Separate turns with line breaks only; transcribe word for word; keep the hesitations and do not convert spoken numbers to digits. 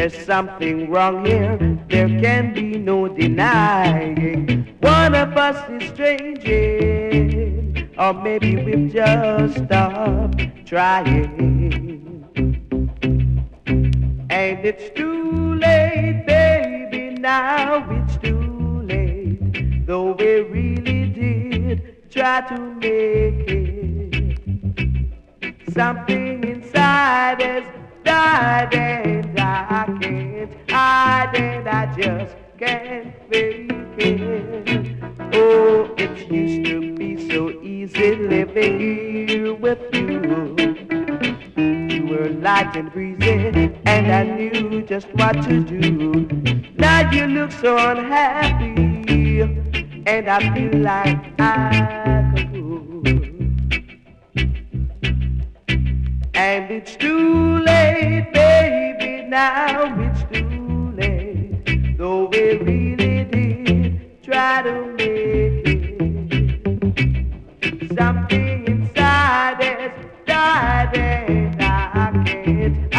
there's something wrong here. There can be no denying. One of us is stranging, or maybe we've just stopped trying. And it's too late, baby, now it's too late. Though we really did try to make it. Something inside has died and I can't hide and I just can't fake it. Oh, it used to be so easy living here with you. You were light and breezy and I knew just what to do. Now you look so unhappy and I feel like I could go. And it's too late, baby, now it's too late. Though we really did try to make it. Something inside has died and I can't